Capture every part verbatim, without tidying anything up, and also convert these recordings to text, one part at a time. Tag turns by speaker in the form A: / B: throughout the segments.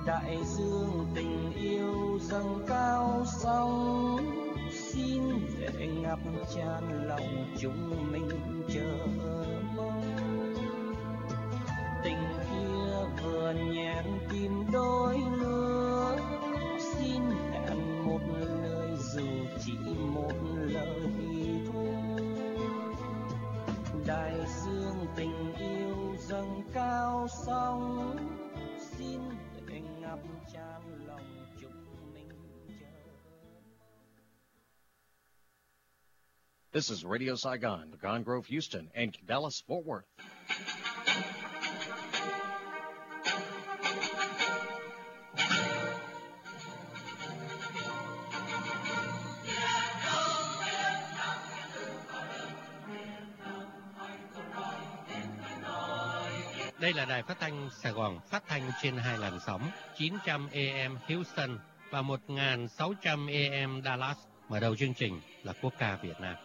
A: đại dương tình yêu dâng cao sóng, xin về ngập tràn lòng chúng mình chờ mong. Tình kia vườn nhẹn tìm đôi lứa, xin hẹn một lời dù chỉ một lời thôi. Đại dương tình yêu dâng cao sóng, xin về ngập tràn lòng chúng mình chờ.
B: This is Radio Saigon, Gone Grove, Houston, and Dallas, Fort Worth.
C: Đây là đài phát thanh Sài Gòn, phát thanh trên hai làn sóng chín trăm A M Houston và một nghìn sáu trăm A M Dallas. Mở đầu chương trình là quốc ca Việt Nam.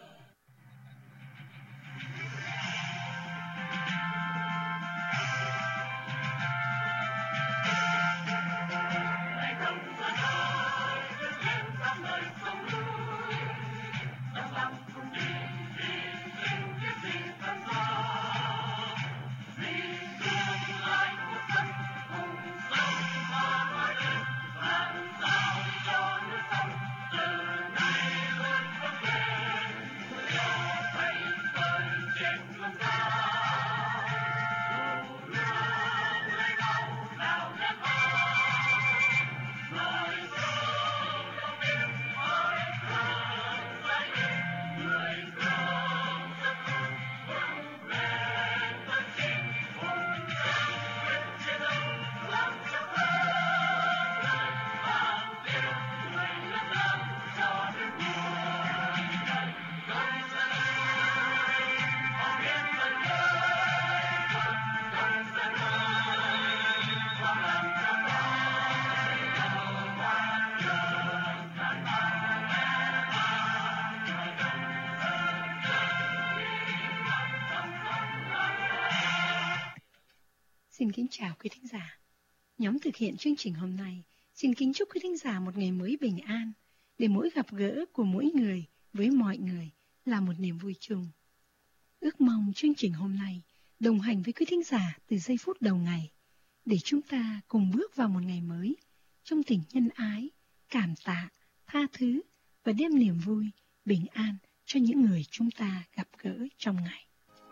D: Xin kính chào quý thính giả. Nhóm thực hiện chương trình hôm nay xin kính chúc quý thính giả một ngày mới bình an, để mỗi gặp gỡ của mỗi người với mọi người là một niềm vui chung. Ước mong chương trình hôm nay đồng hành với quý thính giả từ giây phút đầu ngày, để chúng ta cùng bước vào một ngày mới trong tình nhân ái, cảm tạ, tha thứ và đem niềm vui, bình an cho những người chúng ta gặp gỡ trong ngày.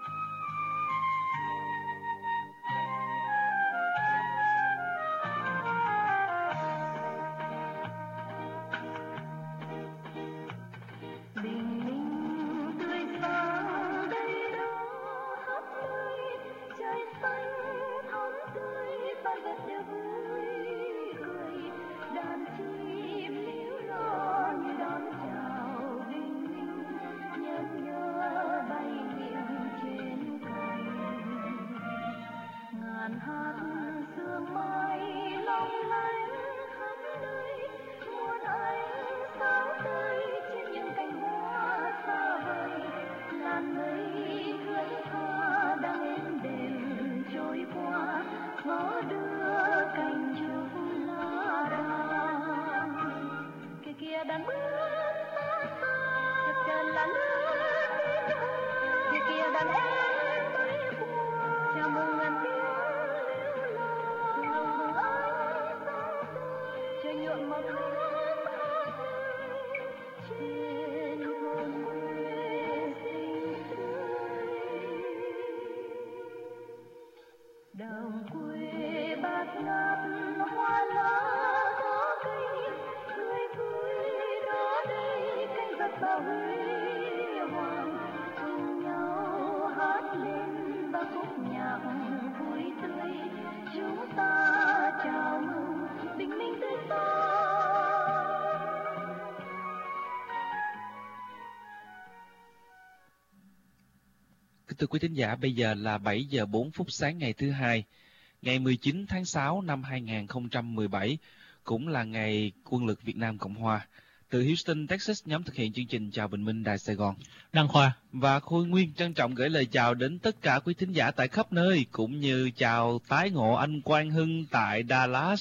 E: Thưa quý thính giả, bây giờ là bảy giờ bốn phút sáng ngày thứ hai, ngày mười chín tháng sáu năm hai nghìn không trăm mười bảy, cũng là ngày Quân lực Việt Nam Cộng Hòa. Từ Houston, Texas, nhóm thực hiện chương trình chào bình minh Đài Sài Gòn,
F: Đăng Khoa
E: và Khôi Nguyên trân trọng gửi lời chào đến tất cả quý thính giả tại khắp nơi, cũng như chào tái ngộ anh Quang Hưng tại Dallas.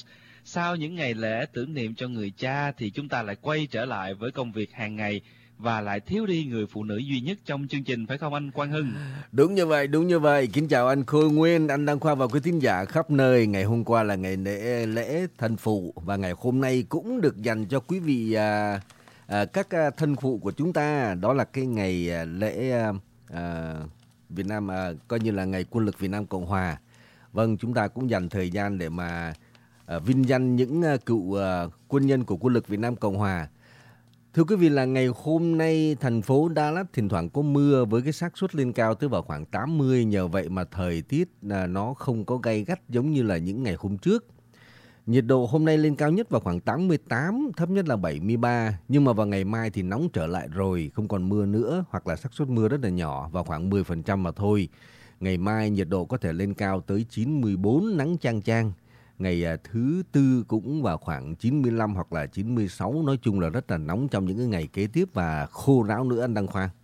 E: Sau những ngày lễ tưởng niệm cho người cha thì chúng ta lại quay trở lại với công việc hàng ngày và lại thiếu đi người phụ nữ duy nhất trong chương trình, phải không anh Quang Hưng?
F: Đúng như vậy, đúng như vậy. Kính chào anh Khôi Nguyên, anh Đăng Khoa và quý thính giả khắp nơi. Ngày hôm qua là ngày lễ, lễ thân phụ và ngày hôm nay cũng được dành cho quý vị à, à, các à, thân phụ của chúng ta. Đó là cái ngày à, lễ à, à, Việt Nam, à, coi như là ngày Quân lực Việt Nam Cộng Hòa. Vâng, chúng ta cũng dành thời gian để mà à, vinh danh những à, cựu à, quân nhân của Quân lực Việt Nam Cộng Hòa. Thưa quý vị, là ngày hôm nay thành phố Dallas thỉnh thoảng có mưa với cái xác suất lên cao tới vào khoảng tám mươi. Nhờ vậy mà thời tiết là nó không có gay gắt giống như là những ngày hôm trước. Nhiệt độ hôm nay lên cao nhất vào khoảng tám mươi tám, thấp nhất là bảy mươi ba. Nhưng mà vào ngày mai thì nóng trở lại rồi, không còn mưa nữa, hoặc là xác suất mưa rất là nhỏ, vào khoảng mười phần trăm mà thôi. Ngày mai nhiệt độ có thể lên cao tới chín mươi bốn, nắng chang chang. Ngày thứ tư cũng vào khoảng chín mươi lăm hoặc là chín mươi sáu. Nói chung là rất là nóng trong những cái ngày kế tiếp và khô ráo nữa anh Đăng Khoa.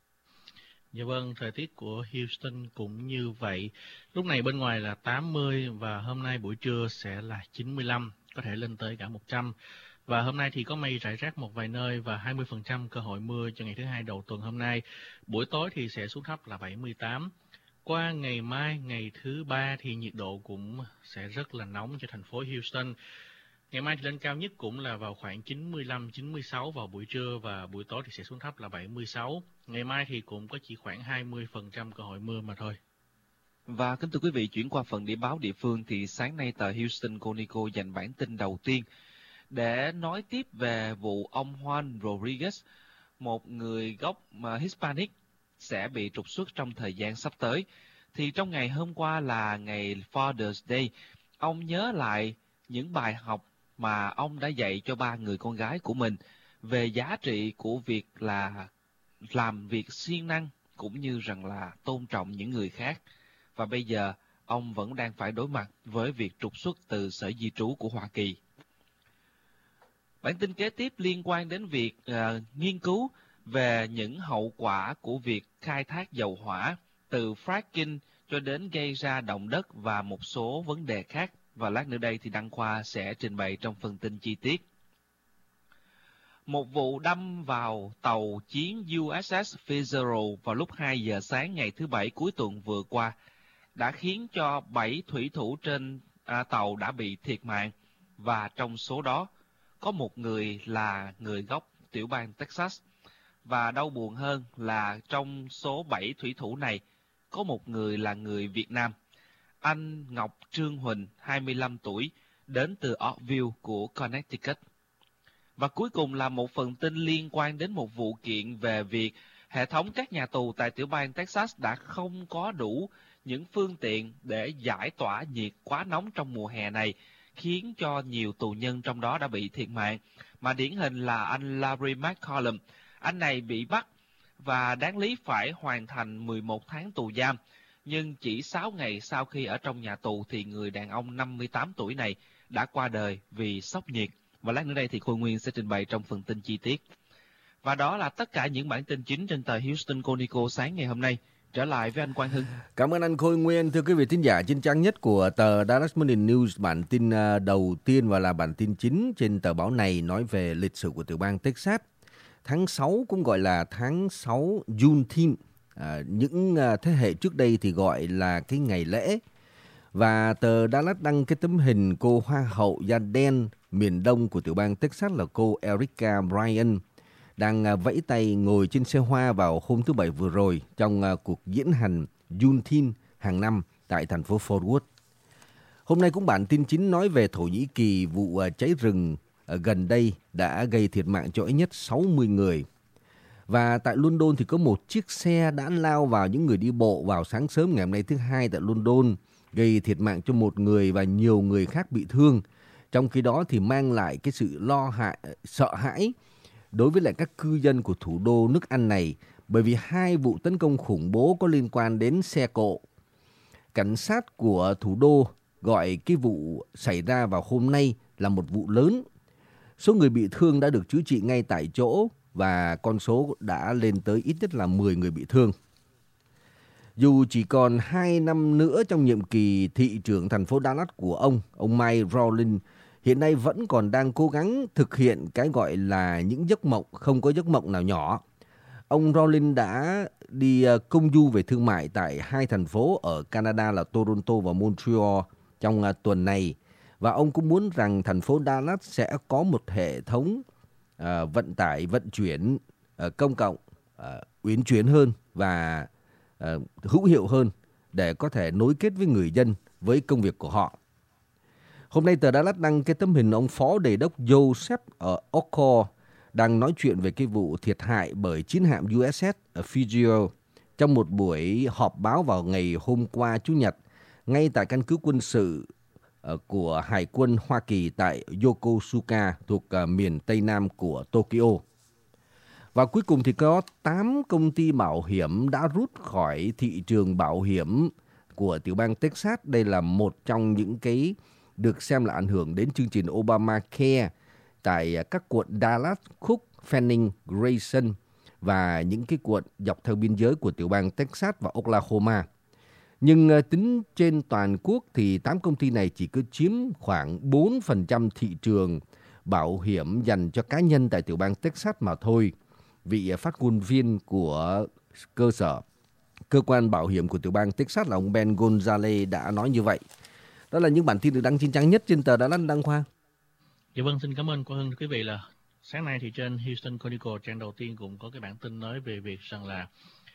G: Dạ vâng, thời tiết của Houston cũng như vậy. Lúc này bên ngoài là tám mươi và hôm nay buổi trưa sẽ là chín mươi lăm, có thể lên tới cả một trăm. Và hôm nay thì có mây rải rác một vài nơi và hai mươi phần trăm cơ hội mưa cho ngày thứ hai đầu tuần hôm nay. Buổi tối thì sẽ xuống thấp là bảy mươi tám. Qua ngày mai, ngày thứ ba thì nhiệt độ cũng sẽ rất là nóng cho thành phố Houston. Ngày mai thì lên cao nhất cũng là vào khoảng chín mươi lăm, chín mươi sáu vào buổi trưa và buổi tối thì sẽ xuống thấp là bảy mươi sáu. Ngày mai thì cũng có chỉ khoảng hai mươi phần trăm cơ hội mưa mà thôi.
E: Và kính thưa quý vị, chuyển qua phần điểm báo địa phương thì sáng nay tờ Houston Chronicle dành bản tin đầu tiên để nói tiếp về vụ ông Juan Rodriguez, một người gốc Hispanic, sẽ bị trục xuất trong thời gian sắp tới. Thì trong ngày hôm qua là ngày Father's Day, ông nhớ lại những bài học mà ông đã dạy cho ba người con gái của mình về giá trị của việc là làm việc siêng năng cũng như rằng là tôn trọng những người khác. Và bây giờ ông vẫn đang phải đối mặt với việc trục xuất từ Sở Di trú của Hoa Kỳ. Bản tin kế tiếp liên quan đến việc uh, nghiên cứu về những hậu quả của việc khai thác dầu hỏa từ fracking cho đến gây ra động đất và một số vấn đề khác. Và lát nữa đây thì Đăng Khoa sẽ trình bày trong phần tin chi tiết. Một vụ đâm vào tàu chiến u ét ét Fitzgerald vào lúc hai giờ sáng ngày thứ Bảy cuối tuần vừa qua đã khiến cho bảy thủy thủ trên à, tàu đã bị thiệt mạng, và trong số đó có một người là người gốc tiểu bang Texas. Và đau buồn hơn là trong số bảy thủy thủ này có một người là người Việt Nam. Anh Ngọc Trương Huỳnh, hai mươi lăm tuổi, đến từ Oakville của Connecticut. Và cuối cùng là một phần tin liên quan đến một vụ kiện về việc hệ thống các nhà tù tại tiểu bang Texas đã không có đủ những phương tiện để giải tỏa nhiệt quá nóng trong mùa hè này, khiến cho nhiều tù nhân trong đó đã bị thiệt mạng. Mà điển hình là anh Larry McCollum. Anh này bị bắt và đáng lý phải hoàn thành mười một tháng tù giam. Nhưng chỉ sáu ngày sau khi ở trong nhà tù thì người đàn ông năm mươi tám tuổi này đã qua đời vì sốc nhiệt. Và lát nữa đây thì Khôi Nguyên sẽ trình bày trong phần tin chi tiết. Và đó là tất cả những bản tin chính trên tờ Houston Chronicle sáng ngày hôm nay. Trở lại với anh Quang Hưng.
F: Cảm ơn anh Khôi Nguyên. Thưa quý vị thính giả, trên trang nhất của tờ Dallas Morning News, bản tin đầu tiên và là bản tin chính trên tờ báo này nói về lịch sử của tiểu bang Texas. Tháng sáu cũng gọi là tháng sáu Juneteenth. À, những à, thế hệ trước đây thì gọi là cái ngày lễ. Và tờ Dallas đăng cái tấm hình cô hoa hậu da đen miền đông của tiểu bang Texas là cô Erica Bryan đang à, vẫy tay ngồi trên xe hoa vào hôm thứ Bảy vừa rồi trong à, cuộc diễn hành Juneteenth hàng năm tại thành phố Fort Worth. Hôm nay cũng bản tin chính nói về Thổ Nhĩ Kỳ, vụ à, cháy rừng à, gần đây đã gây thiệt mạng cho ít nhất sáu mươi người. Và tại London thì có một chiếc xe đã lao vào những người đi bộ vào sáng sớm ngày hôm nay thứ Hai tại London, gây thiệt mạng cho một người và nhiều người khác bị thương. Trong khi đó thì mang lại cái sự lo hại, sợ hãi đối với lại các cư dân của thủ đô nước Anh này, bởi vì hai vụ tấn công khủng bố có liên quan đến xe cộ. Cảnh sát của thủ đô gọi cái vụ xảy ra vào hôm nay là một vụ lớn. Số người bị thương đã được chữa trị ngay tại chỗ và con số đã lên tới ít nhất là mười người bị thương. Dù chỉ còn hai năm nữa trong nhiệm kỳ thị trưởng thành phố Dallas của ông, ông Mike Rawlings hiện nay vẫn còn đang cố gắng thực hiện cái gọi là những giấc mộng không có giấc mộng nào nhỏ. Ông Rawlings đã đi công du về thương mại tại hai thành phố ở Canada là Toronto và Montreal trong tuần này. Và ông cũng muốn rằng thành phố Dallas sẽ có một hệ thống uh, vận tải, vận chuyển uh, công cộng uh, uyển chuyển hơn và uh, hữu hiệu hơn để có thể nối kết với người dân với công việc của họ. Hôm nay tờ Dallas đăng cái tấm hình ông phó đề đốc Joseph ở Oco đang nói chuyện về cái vụ thiệt hại bởi chiến hạm u ét ét Fitzgerald trong một buổi họp báo vào ngày hôm qua Chủ nhật, ngay tại căn cứ quân sự của Hải quân Hoa Kỳ tại Yokosuka thuộc miền Tây Nam của Tokyo. Và cuối cùng thì có tám công ty bảo hiểm đã rút khỏi thị trường bảo hiểm của tiểu bang Texas. Đây là một trong những cái được xem là ảnh hưởng đến chương trình Obamacare tại các quận Dallas, Cook, Fanning, Grayson và những cái quận dọc theo biên giới của tiểu bang Texas và Oklahoma. Nhưng tính trên toàn quốc thì tám công ty này chỉ cứ chiếm khoảng bốn phần trăm thị trường bảo hiểm dành cho cá nhân tại tiểu bang Texas mà thôi. Vị phát ngôn viên của cơ sở, cơ quan bảo hiểm của tiểu bang Texas là ông Ben Gonzalez đã nói như vậy. Đó là những bản tin được đăng trên trang nhất trên tờ Dallas Đăng Khoa.
G: Dạ vâng, xin cảm ơn Quang Hưng. Quý vị, là sáng nay thì trên Houston Chronicle trang đầu tiên cũng có cái bản tin nói về việc rằng là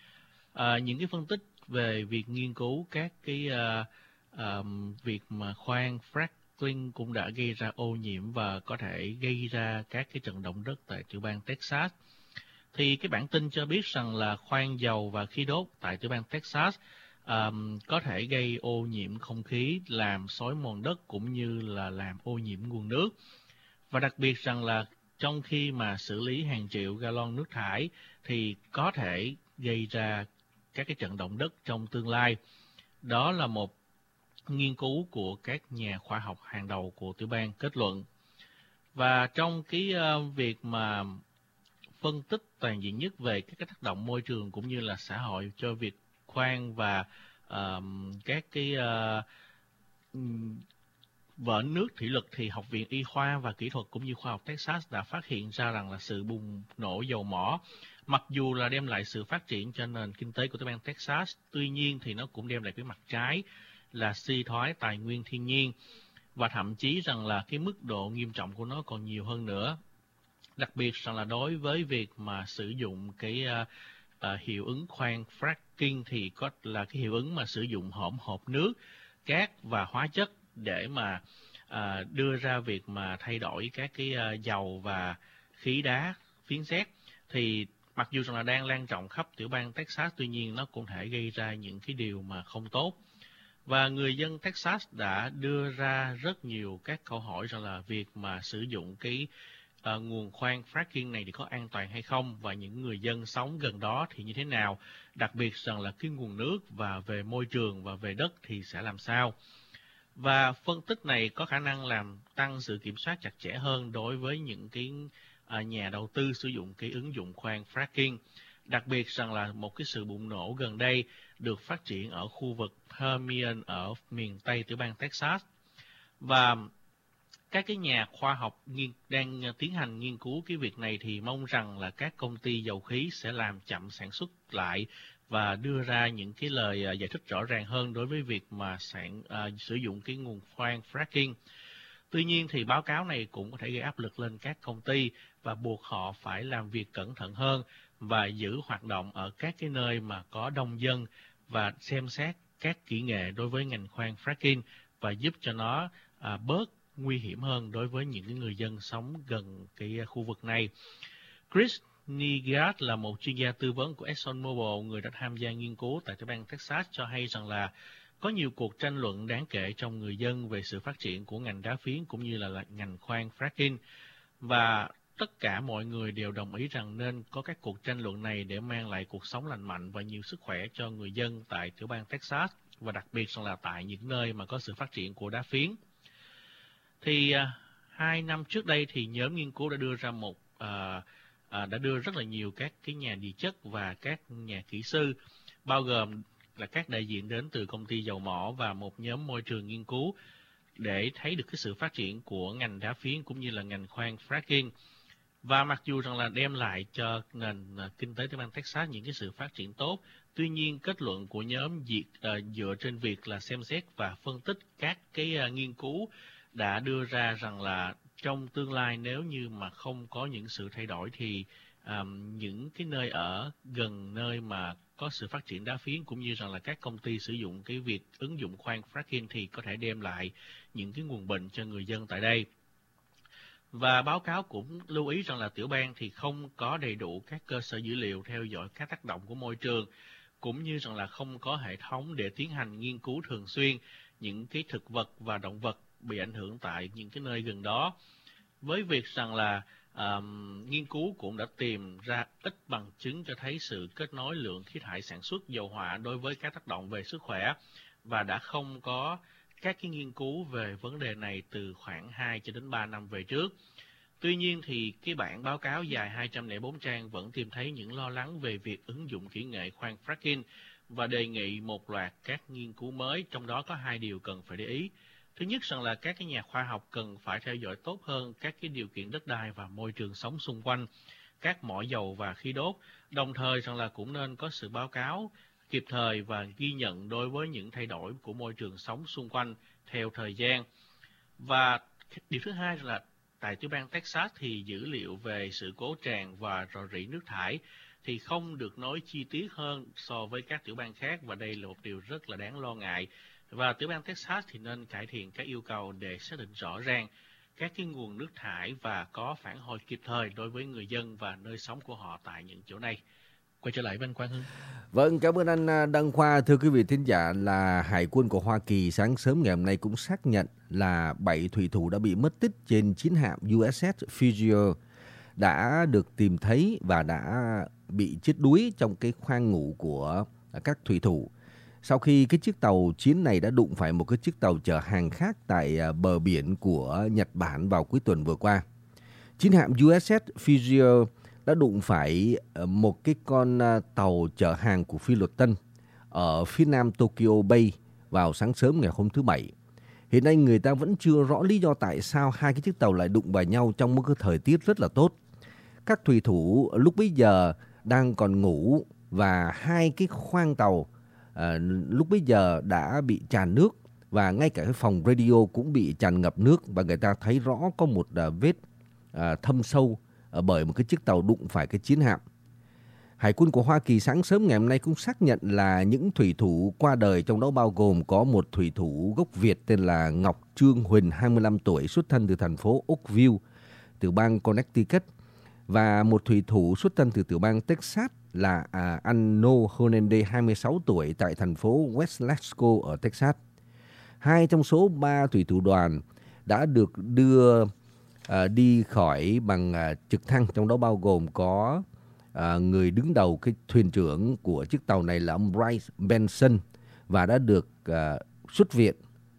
G: à, những cái phân tích về việc nghiên cứu các cái uh, um, việc mà khoan fracking cũng đã gây ra ô nhiễm và có thể gây ra các cái trận động đất tại tiểu bang Texas. Thì cái bản tin cho biết rằng là khoan dầu và khí đốt tại tiểu bang Texas um, có thể gây ô nhiễm không khí, làm xói mòn đất cũng như là làm ô nhiễm nguồn nước. Và đặc biệt rằng là trong khi mà xử lý hàng triệu gallon nước thải thì có thể gây ra các cái trận động đất trong tương lai. Đó là một nghiên cứu của các nhà khoa học hàng đầu của tiểu bang kết luận. Và trong cái uh, việc mà phân tích toàn diện nhất về các cái tác động môi trường cũng như là xã hội cho việc khoan và uh, các cái uh, vỡ nước thủy lực, thì Học viện Y khoa và Kỹ thuật cũng như khoa học Texas đã phát hiện ra rằng là sự bùng nổ dầu mỏ, mặc dù là đem lại sự phát triển cho nền kinh tế của tiểu bang Texas, tuy nhiên thì nó cũng đem lại cái mặt trái là suy thoái tài nguyên thiên nhiên, và thậm chí rằng là cái mức độ nghiêm trọng của nó còn nhiều hơn nữa. Đặc biệt rằng là đối với việc mà sử dụng cái uh, uh, hiệu ứng khoan fracking thì có là cái hiệu ứng mà sử dụng hỗn hợp nước, cát và hóa chất để mà à, đưa ra việc mà thay đổi các cái à, dầu và khí đá phiến sét, thì mặc dù rằng là đang lan rộng khắp tiểu bang Texas, tuy nhiên nó cũng thể gây ra những cái điều mà không tốt. Và người dân Texas đã đưa ra rất nhiều các câu hỏi rằng là việc mà sử dụng cái à, nguồn khoan fracking này thì có an toàn hay không, và những người dân sống gần đó thì như thế nào, đặc biệt rằng là cái nguồn nước và về môi trường và về đất thì sẽ làm sao. Và phân tích này có khả năng làm tăng sự kiểm soát chặt chẽ hơn đối với những cái à, nhà đầu tư sử dụng cái ứng dụng khoan fracking. Đặc biệt rằng là một cái sự bùng nổ gần đây được phát triển ở khu vực Permian ở miền Tây tiểu bang Texas. Và các cái nhà khoa học nghiên, đang tiến hành nghiên cứu cái việc này thì mong rằng là các công ty dầu khí sẽ làm chậm sản xuất lại và đưa ra những cái lời giải thích rõ ràng hơn đối với việc mà sản uh, sử dụng cái nguồn khoan fracking. Tuy nhiên thì báo cáo này cũng có thể gây áp lực lên các công ty và buộc họ phải làm việc cẩn thận hơn và giữ hoạt động ở các cái nơi mà có đông dân và xem xét các kỹ nghệ đối với ngành khoan fracking và giúp cho nó uh, bớt nguy hiểm hơn đối với những người dân sống gần cái khu vực này. Chris Nigard là một chuyên gia tư vấn của ExxonMobil, người đã tham gia nghiên cứu tại tiểu bang Texas, cho hay rằng là có nhiều cuộc tranh luận đáng kể trong người dân về sự phát triển của ngành đá phiến cũng như là ngành khoan fracking, và tất cả mọi người đều đồng ý rằng nên có các cuộc tranh luận này để mang lại cuộc sống lành mạnh và nhiều sức khỏe cho người dân tại tiểu bang Texas, và đặc biệt rằng là tại những nơi mà có sự phát triển của đá phiến. Thì uh, hai năm trước đây thì nhóm nghiên cứu đã đưa ra một uh, À, đã đưa rất là nhiều các cái nhà địa chất và các nhà kỹ sư, bao gồm là các đại diện đến từ công ty dầu mỏ và một nhóm môi trường nghiên cứu, để thấy được cái sự phát triển của ngành đá phiến cũng như là ngành khoan fracking. Và mặc dù rằng là đem lại cho nền kinh tế tiểu bang Texas những cái sự phát triển tốt, tuy nhiên kết luận của nhóm diệt, uh, dựa trên việc là xem xét và phân tích các cái uh, nghiên cứu đã đưa ra rằng là trong tương lai nếu như mà không có những sự thay đổi thì um, những cái nơi ở gần nơi mà có sự phát triển đá phiến cũng như rằng là các công ty sử dụng cái việc ứng dụng khoan fracking thì có thể đem lại những cái nguồn bệnh cho người dân tại đây. Và báo cáo cũng lưu ý rằng là tiểu bang thì không có đầy đủ các cơ sở dữ liệu theo dõi các tác động của môi trường, cũng như rằng là không có hệ thống để tiến hành nghiên cứu thường xuyên những cái thực vật và động vật bị ảnh hưởng tại những cái nơi gần đó. Với việc rằng là um, nghiên cứu cũng đã tìm ra ít bằng chứng cho thấy sự kết nối lượng khí thải sản xuất dầu hỏa đối với các tác động về sức khỏe, và đã không có các cái nghiên cứu về vấn đề này từ khoảng hai cho đến ba năm về trước. Tuy nhiên thì cái bản báo cáo dài hai trăm lẻ bốn trang vẫn tìm thấy những lo lắng về việc ứng dụng kỹ nghệ khoan fracking và đề nghị một loạt các nghiên cứu mới, trong đó có hai điều cần phải để ý. Thứ nhất rằng là các cái nhà khoa học cần phải theo dõi tốt hơn các cái điều kiện đất đai và môi trường sống xung quanh các mỏ dầu và khí đốt, đồng thời rằng là cũng nên có sự báo cáo kịp thời và ghi nhận đối với những thay đổi của môi trường sống xung quanh theo thời gian. Và điều thứ hai là tại tiểu bang Texas thì dữ liệu về sự cố tràn và rò rỉ nước thải thì không được nói chi tiết hơn so với các tiểu bang khác, và đây là một điều rất là đáng lo ngại. Và tiểu bang Texas thì nên cải thiện các yêu cầu để xác định rõ ràng các cái nguồn nước thải và có phản hồi kịp thời đối với người dân và nơi sống của họ tại những chỗ này. Quay trở lại với anh Quang Hưng.
F: Vâng, cảm ơn anh Đăng Khoa. Thưa quý vị thính giả, là Hải quân của Hoa Kỳ sáng sớm ngày hôm nay cũng xác nhận là bảy thủy thủ đã bị mất tích trên chiến hạm u ét ét Fitzgerald đã được tìm thấy và đã bị chết đuối trong cái khoang ngủ của các thủy thủ. Sau khi cái chiếc tàu chiến này đã đụng phải một cái chiếc tàu chở hàng khác tại bờ biển của Nhật Bản vào cuối tuần vừa qua. Chiến hạm u ét ét Fitzgerald đã đụng phải một cái con tàu chở hàng của Phi Luật Tân ở phía nam Tokyo Bay vào sáng sớm ngày hôm thứ Bảy. Hiện nay người ta vẫn chưa rõ lý do tại sao hai cái chiếc tàu lại đụng vào nhau trong một cái thời tiết rất là tốt. Các thủy thủ lúc bấy giờ đang còn ngủ và hai cái khoang tàu à, lúc bấy giờ đã bị tràn nước, và ngay cả cái phòng radio cũng bị tràn ngập nước, và người ta thấy rõ có một à, vết à, thâm sâu bởi một cái chiếc tàu đụng phải cái chiến hạm. Hải quân của Hoa Kỳ sáng sớm ngày hôm nay cũng xác nhận là những thủy thủ qua đời, trong đó bao gồm có một thủy thủ gốc Việt tên là Ngọc Trương Huỳnh, hai mươi lăm tuổi, xuất thân từ thành phố Oakville, tiểu bang Connecticut, và một thủy thủ xuất thân từ tiểu bang Texas là à, anh No Hernandez, hai mươi sáu tuổi, tại thành phố West Lasco ở Texas. Hai trong số ba thủy thủ đoàn đã được đưa à, đi khỏi bằng à, trực thăng, trong đó bao gồm có à, người đứng đầu cái thuyền trưởng của chiếc tàu này là ông Bryce Benson, và đã được à, xuất viện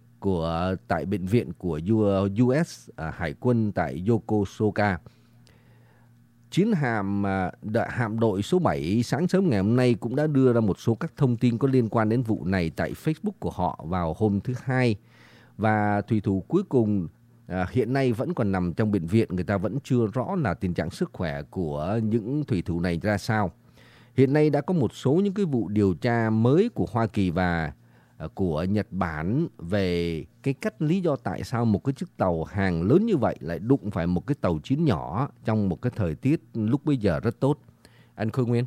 F: của tại bệnh viện của u ét à, Hải quân tại Yokosuka. Chiến hạm à, hạm đội số bảy sáng sớm ngày hôm nay cũng đã đưa ra một số các thông tin có liên quan đến vụ này tại Facebook của họ vào hôm thứ Hai, và thủy thủ cuối cùng À, hiện nay vẫn còn nằm trong bệnh viện. Người ta vẫn chưa rõ là tình trạng sức khỏe của những thủy thủ này ra sao. Hiện nay đã có một số những cái vụ điều tra mới của Hoa Kỳ và à, của Nhật Bản về cái cách lý do tại sao một cái chiếc tàu hàng lớn như vậy lại đụng phải một cái tàu chiến nhỏ trong một cái thời tiết lúc bây giờ rất tốt. Anh Khôi Nguyên.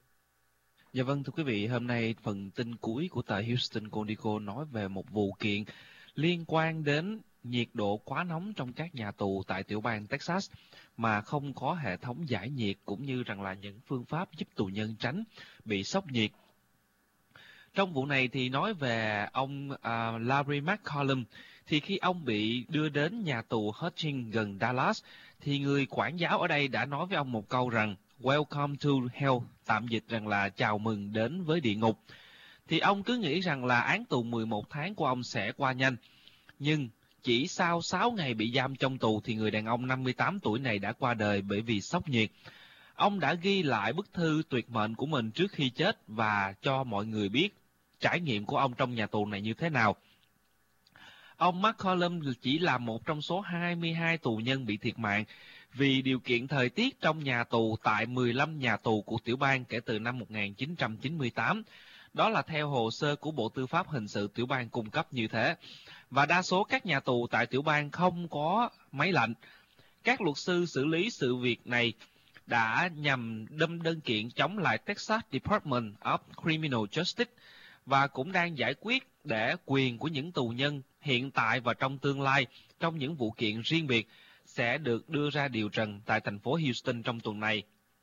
E: Dạ vâng, thưa quý vị, hôm nay phần tin cuối của tờ Houston Chronicle nói về một vụ kiện liên quan đến nhiệt độ quá nóng trong các nhà tù tại tiểu bang Texas mà không có hệ thống giải nhiệt, cũng như rằng là những phương pháp giúp tù nhân tránh bị sốc nhiệt. Trong vụ này thì nói về ông uh, Larry McCollum, thì khi ông bị đưa đến nhà tù Hutchins gần Dallas, thì người quản giáo ở đây đã nói với ông một câu rằng "Welcome to hell", tạm dịch rằng là chào mừng đến với địa ngục. Thì ông cứ nghĩ rằng là án tù mười một tháng của ông sẽ qua nhanh, nhưng chỉ sau sáu ngày bị giam trong tù thì người đàn ông năm mươi tám tuổi này đã qua đời bởi vì sốc nhiệt. Ông đã ghi lại bức thư tuyệt mệnh của mình trước khi chết và cho mọi người biết trải nghiệm của ông trong nhà tù này như thế nào. Ông McCollum chỉ là một trong số hai mươi hai tù nhân bị thiệt mạng vì điều kiện thời tiết trong nhà tù tại mười lăm nhà tù của tiểu bang kể từ năm một nghìn chín trăm chín mươi tám. Đó là theo hồ sơ của Bộ Tư pháp Hình sự tiểu bang cung cấp như thế. Và đa số các nhà tù tại tiểu bang không có máy lạnh. Các luật sư xử lý sự việc này đã nhằm đâm đơn kiện chống lại Texas Department of Criminal Justice và cũng đang giải quyết để quyền của những tù nhân hiện tại và trong tương lai trong những vụ kiện riêng biệt sẽ được đưa ra điều trần tại thành phố Houston trong tuần này.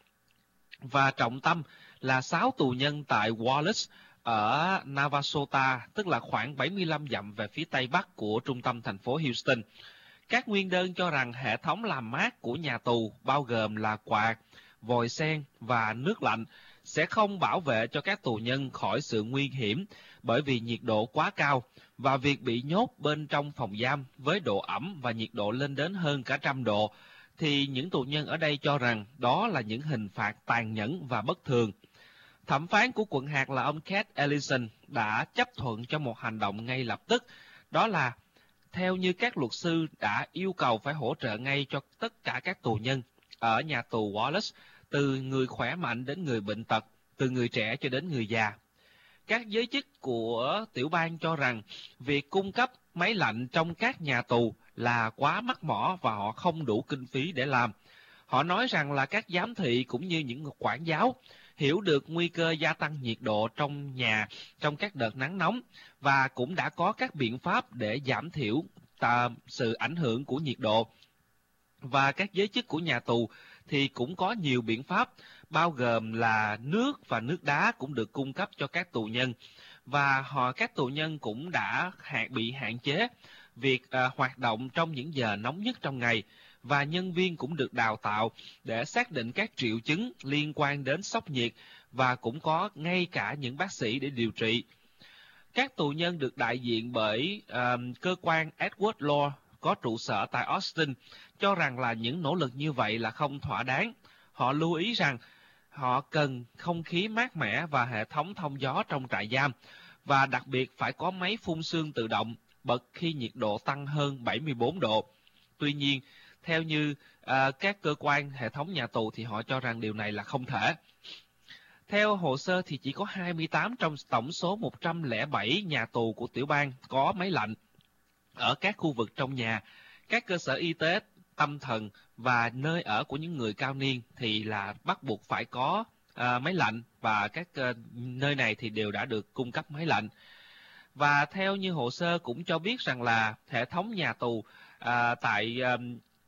E: Và trọng tâm là sáu tù nhân tại Wallace ở Navasota, tức là khoảng bảy mươi lăm dặm về phía tây bắc của trung tâm thành phố Houston. Các nguyên đơn cho rằng hệ thống làm mát của nhà tù bao gồm là quạt, vòi sen và nước lạnh sẽ không bảo vệ cho các tù nhân khỏi sự nguy hiểm bởi vì nhiệt độ quá cao và việc bị nhốt bên trong phòng giam với độ ẩm và nhiệt độ lên đến hơn cả trăm độ thì những tù nhân ở đây cho rằng đó là những hình phạt tàn nhẫn và bất thường. Thẩm phán của quận hạt là ông Cat Ellison đã chấp thuận cho một hành động ngay lập tức, đó là theo như các luật sư đã yêu cầu phải hỗ trợ ngay cho tất cả các tù nhân ở nhà tù Wallace, từ người khỏe mạnh đến người bệnh tật, từ người trẻ cho đến người già. Các giới chức của tiểu bang cho rằng việc cung cấp máy lạnh trong các nhà tù là quá mắc mỏ và họ không đủ kinh phí để làm. Họ nói rằng là các giám thị cũng như những quản giáo hiểu được nguy cơ gia tăng nhiệt độ trong nhà trong các đợt nắng nóng và cũng đã có các biện pháp để giảm thiểu tà, sự ảnh hưởng của nhiệt độ. Và các giới chức của nhà tù thì cũng có nhiều biện pháp, bao gồm là nước và nước đá cũng được cung cấp cho các tù nhân. Và họ các tù nhân cũng đã hạn bị hạn chế việc à, hoạt động trong những giờ nóng nhất trong ngày. Và nhân viên cũng được đào tạo để xác định các triệu chứng liên quan đến sốc nhiệt và cũng có ngay cả những bác sĩ để điều trị. Các tù nhân được đại diện bởi uh, cơ quan Edward Law có trụ sở tại Austin cho rằng là những nỗ lực như vậy là không thỏa đáng. Họ lưu ý rằng họ cần không khí mát mẻ và hệ thống thông gió trong trại giam và đặc biệt phải có máy phun sương tự động bật khi nhiệt độ tăng hơn bảy mươi bốn độ. Tuy nhiên, theo như uh, các cơ quan hệ thống nhà tù thì họ cho rằng điều này là không thể. Theo hồ sơ thì chỉ có hai mươi tám trong tổng số một trăm lẻ bảy nhà tù của tiểu bang có máy lạnh. Ở các khu vực trong nhà, các cơ sở y tế, tâm thần và nơi ở của những người cao niên thì là bắt buộc phải có uh, máy lạnh và các uh, nơi này thì đều đã được cung cấp máy lạnh. Và theo như hồ sơ cũng cho biết rằng là hệ thống nhà tù uh, tại uh,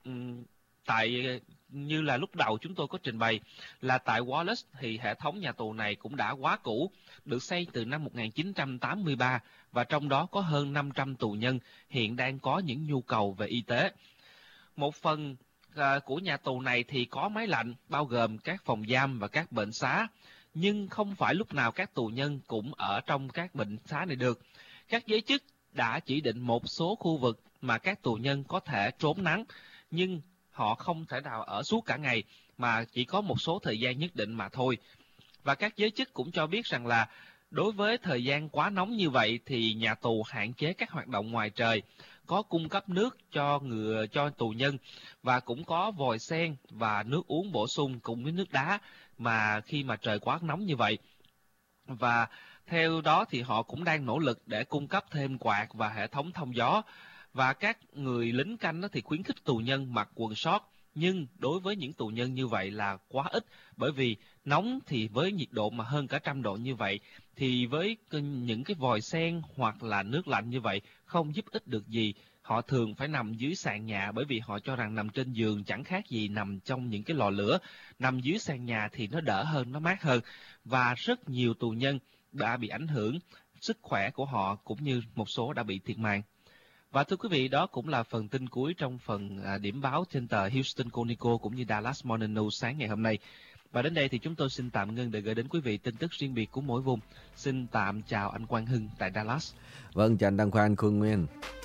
E: tại như là lúc đầu chúng tôi có trình bày là tại Wallace thì hệ thống nhà tù này cũng đã quá cũ, được xây từ năm một nghìn chín trăm tám mươi ba và trong đó có hơn năm trăm tù nhân hiện đang có những nhu cầu về y tế. Một phần uh, của nhà tù này thì có máy lạnh bao gồm các phòng giam và các bệnh xá, nhưng không phải lúc nào các tù nhân cũng ở trong các bệnh xá này được. Các giới chức đã chỉ định một số khu vực mà các tù nhân có thể trốn nắng, nhưng họ không thể nào ở suốt cả ngày mà chỉ có một số thời gian nhất định mà thôi. Và các giới chức cũng cho biết rằng là đối với thời gian quá nóng như vậy thì nhà tù hạn chế các hoạt động ngoài trời, có cung cấp nước cho người cho tù nhân và cũng có vòi sen và nước uống bổ sung cùng với nước đá mà khi mà trời quá nóng như vậy. Và theo đó thì họ cũng đang nỗ lực để cung cấp thêm quạt và hệ thống thông gió. Và các người lính canh thì khuyến khích tù nhân mặc quần sót, nhưng đối với những tù nhân như vậy là quá ít, bởi vì nóng thì với nhiệt độ mà hơn cả trăm độ như vậy, thì với những cái vòi sen hoặc là nước lạnh như vậy không giúp ích được gì. Họ thường phải nằm dưới sàn nhà bởi vì họ cho rằng nằm trên giường chẳng khác gì nằm trong những cái lò lửa. Nằm dưới sàn nhà thì nó đỡ hơn, nó mát hơn. Và rất nhiều tù nhân đã bị ảnh hưởng, sức khỏe của họ cũng như một số đã bị thiệt mạng. Và thưa quý vị, đó cũng là phần tin cuối trong phần à, điểm báo trên tờ Houston Chronicle cũng như Dallas Morning News sáng ngày hôm nay. Và đến đây thì chúng tôi xin tạm ngưng để gửi đến quý vị tin tức riêng biệt của mỗi vùng. Xin tạm chào anh Quang Hưng tại Dallas.
F: Vâng, chào anh Đăng Khoa, anh Khương Nguyên.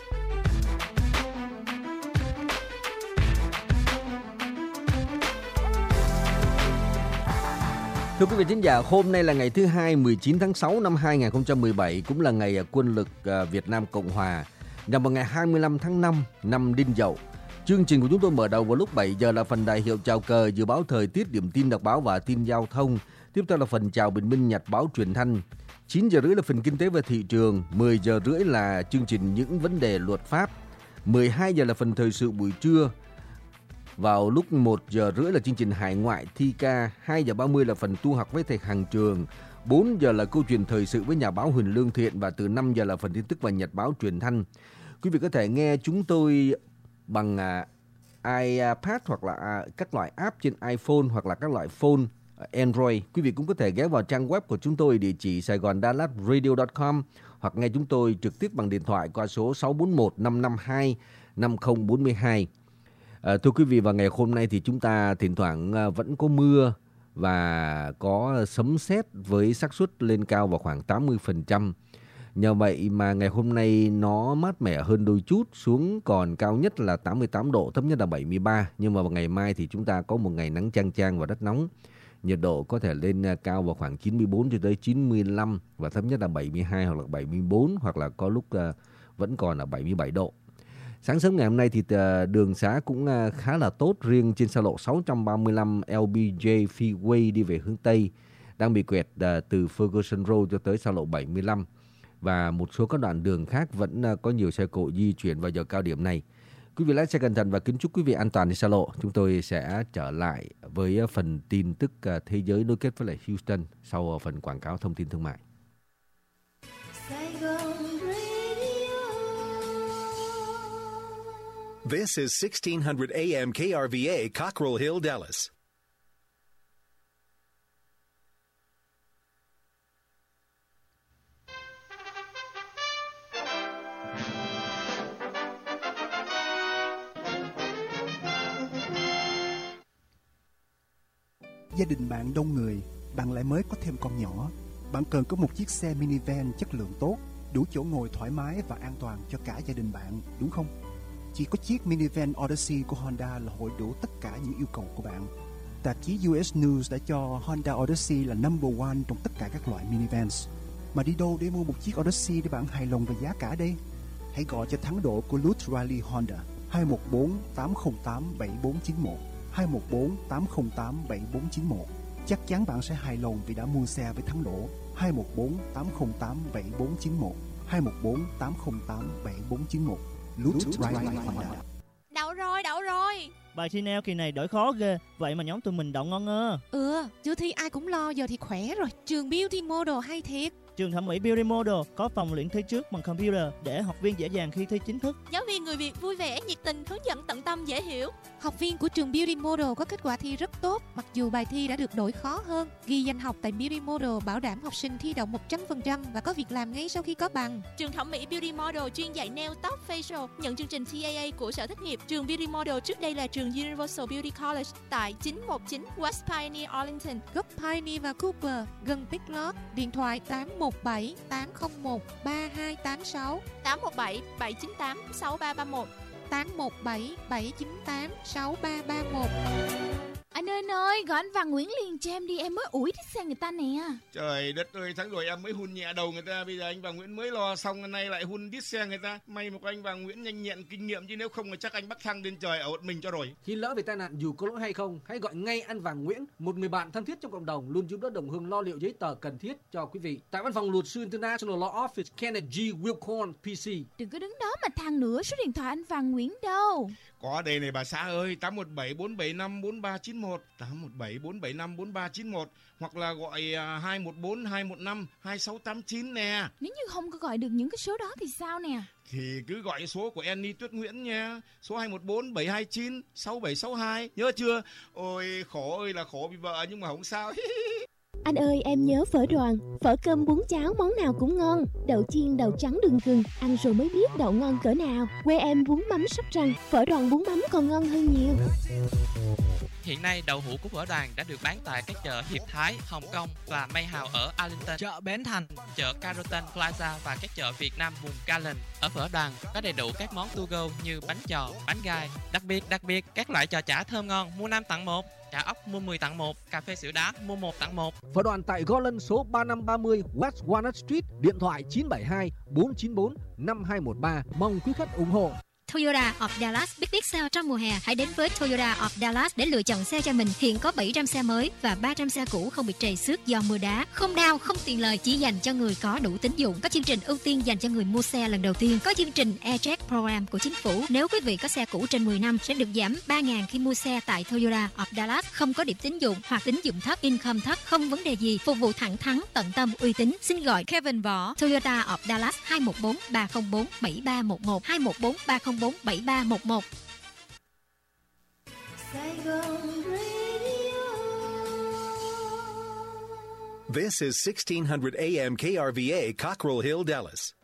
F: Thưa quý vị thính giả, hôm nay là ngày thứ hai, mười chín tháng sáu năm hai nghìn không trăm mười bảy, cũng là ngày quân lực Việt Nam Cộng Hòa nhằm vào ngày hai mươi lăm tháng năm năm Đinh Dậu. Chương trình của chúng tôi mở đầu vào lúc bảy giờ là phần đại hiệu chào cờ, dự báo thời tiết, điểm tin đọc báo và tin giao thông. Tiếp theo là phần chào bình minh nhật báo truyền thanh. chín giờ rưỡi là phần kinh tế và thị trường. mười giờ rưỡi là chương trình những vấn đề luật pháp. mười hai giờ là phần thời sự buổi trưa. Vào lúc một giờ rưỡi là chương trình hải ngoại thi ca. hai giờ ba mươi là phần tu học với thầy Hằng Trường. bốn giờ là câu chuyện thời sự với nhà báo Huỳnh Lương Thiện. Và từ năm giờ là phần tin tức và nhật báo truyền thanh. Quý vị có thể nghe chúng tôi bằng iPad hoặc là các loại app trên iPhone hoặc là các loại phone Android. Quý vị cũng có thể ghé vào trang web của chúng tôi địa chỉ saigon dallas radio chấm com hoặc nghe chúng tôi trực tiếp bằng điện thoại qua số sáu bốn một năm năm hai năm không bốn hai. À, thưa quý vị, vào ngày hôm nay thì chúng ta thỉnh thoảng vẫn có mưa và có sấm sét với xác suất lên cao vào khoảng tám mươi phần trăm. Nhờ vậy mà ngày hôm nay nó mát mẻ hơn đôi chút, xuống còn cao nhất là tám mươi tám độ, thấp nhất là bảy mươi ba. Nhưng mà vào ngày mai thì chúng ta có một ngày nắng chang chang và rất nóng. Nhiệt độ có thể lên cao vào khoảng chín mươi bốn cho tới chín mươi lăm và thấp nhất là bảy mươi hai hoặc là bảy mươi bốn hoặc là có lúc vẫn còn là bảy mươi bảy độ. Sáng sớm ngày hôm nay thì đường xá cũng khá là tốt, riêng trên xa lộ sáu ba lăm L B J Freeway đi về hướng Tây đang bị quẹt từ Ferguson Road cho tới xa lộ bảy mươi lăm. Và một số các đoạn đường khác vẫn có nhiều xe cộ di chuyển vào giờ cao điểm này. Quý vị lái xe cẩn thận và kính chúc quý vị an toàn đi xa lộ. Chúng tôi sẽ trở lại với phần tin tức thế giới nối kết với lại Houston sau phần quảng cáo thông tin thương mại.
H: This is sixteen hundred A M K R V A, Cockrell Hill, Dallas.
I: Gia đình bạn đông người, bạn lại mới có thêm con nhỏ. Bạn cần có một chiếc xe minivan chất lượng tốt, đủ chỗ ngồi thoải mái và an toàn cho cả gia đình bạn, đúng không? Chỉ có chiếc minivan Odyssey của Honda là hội đủ tất cả những yêu cầu của bạn. Tạp chí U S News đã cho Honda Odyssey là number one trong tất cả các loại minivans. Mà đi đâu để mua một chiếc Odyssey để bạn hài lòng về giá cả đây? Hãy gọi cho thắng độ của Lutz Riley Honda hai một bốn tám không tám bảy bốn chín một hai một bốn tám không tám bảy bốn chín một. Chắc chắn bạn sẽ hài lòng vì đã mua xe với thắng độ. Hai một bốn tám không tám bảy bốn chín một hai một bốn tám không tám bảy bốn chín một. Lutz Riley Honda.
J: Đậu rồi, đậu rồi.
K: Bài thi neo kỳ này đổi khó ghê. Vậy mà nhóm tụi mình đậu ngon ngơ.
J: Ừ, chưa thi ai cũng lo, giờ thì khỏe rồi. Trường Beauty Model hay thiệt.
K: Trường thẩm mỹ Beauty Model có phòng luyện thi trước bằng computer để học viên dễ dàng khi thi chính thức.
J: Giáo viên người Việt vui vẻ, nhiệt tình, hướng dẫn tận tâm, dễ hiểu. Học viên của trường Beauty Model có kết quả thi rất tốt, mặc dù bài thi đã được đổi khó hơn. Ghi danh học tại Beauty Model bảo đảm học sinh thi đậu một trăm phần trăm và có việc làm ngay sau khi có bằng. Trường thẩm mỹ Beauty Model chuyên dạy nail, tóc, facial, nhận chương trình T A A của Sở Thất nghiệp. Trường Beauty Model trước đây là trường Universal Beauty College tại chín một chín West Pioneer, Arlington, gấp Pioneer và Cooper, gần Big Lots. Điện thoại tám một bảy tám không một ba hai tám sáu, tám một bảy bảy chín tám sáu ba ba một, tám một bảy bảy chín tám sáu ba ba một.
L: Anh ơi anh ơi, gọi anh Văn Nguyễn liền cho em đi, em mới ủi thích xe người ta nè.
M: Trời đất ơi, tháng rồi em mới hun nhẹ đầu người ta, bây giờ anh Văn Nguyễn mới lo xong, nay lại hun đít xe người ta. May mà có anh Văn Nguyễn nhanh nhẹn kinh nghiệm, chứ nếu không là chắc anh bắt thăng lên trời ở một mình cho rồi.
N: Khi lỡ về tai nạn dù có lỗi hay không, hãy gọi ngay anh Văn Nguyễn, một người bạn thân thiết trong cộng đồng, luôn giúp đỡ đồng hương lo liệu giấy tờ cần thiết cho quý vị. Tại văn phòng luật sư International Law Office, Kenneth G. Wilcorn, P C.
L: Đừng có đứng đó mà than nữa, số điện thoại anh Văn Nguyễn đâu?
M: Có đây này bà xã ơi, tám một bảy bốn bảy năm bốn ba chín một, tám một bảy bốn bảy năm bốn ba chín một, hoặc là gọi hai một bốn hai một năm hai sáu tám chín nè.
L: Nếu như không có gọi được những cái số đó thì sao nè?
M: Thì cứ gọi số của Annie Tuyết Nguyễn nha, số hai một bốn bảy hai chín sáu bảy sáu hai, nhớ chưa? Ôi khổ ơi là khổ bị vợ nhưng mà không sao.
O: Anh ơi, em nhớ phở Đoàn, phở cơm bún cháo món nào cũng ngon, đậu chiên đậu trắng đừng gừng, ăn rồi mới biết đậu ngon cỡ nào. Quê em bún mắm Sóc Trăng, phở Đoàn bún mắm còn ngon hơn nhiều.
P: Hiện nay đậu hũ của phở Đoàn đã được bán tại các chợ Hiệp Thái, Hồng Kông và Mayhouse ở Arlington, chợ Bến Thành, chợ Carrollton Plaza và các chợ Việt Nam vùng Garland. Ở phở Đoàn có đầy đủ các món to go như bánh giò, bánh gai, đặc biệt đặc biệt các loại giò chả thơm ngon, mua năm tặng một. chả ốc mua mười tặng một, cà phê sữa đá mua một tặng một.
N: Phở Đoàn tại Golden số ba năm ba mươi West Walnut Street, điện thoại chín bảy hai bốn chín bốn năm hai một ba. Mong quý khách ủng hộ.
Q: Toyota of Dallas Big Big Sale trong mùa hè. Hãy đến với Toyota of Dallas để lựa chọn xe cho mình. Hiện có bảy trăm xe mới và ba trăm xe cũ không bị trầy xước do mưa đá. Không đau, không tiền lời, chỉ dành cho người có đủ tín dụng. Có chương trình ưu tiên dành cho người mua xe lần đầu tiên. Có chương trình AirCheck Program của chính phủ. Nếu quý vị có xe cũ trên mười năm sẽ được giảm ba nghìn khi mua xe tại Toyota of Dallas. Không có điểm tín dụng hoặc tín dụng thấp, income thấp, không vấn đề gì. Phục vụ thẳng thắn, tận tâm, uy tín. Xin gọi Kevin Võ. Toyota of Dallas hai một bốn ba không bốn bảy ba một một hai một bốn ba không bốn bảy ba một một.
H: This is sixteen hundred A M K R V A, Cockrell Hill, Dallas.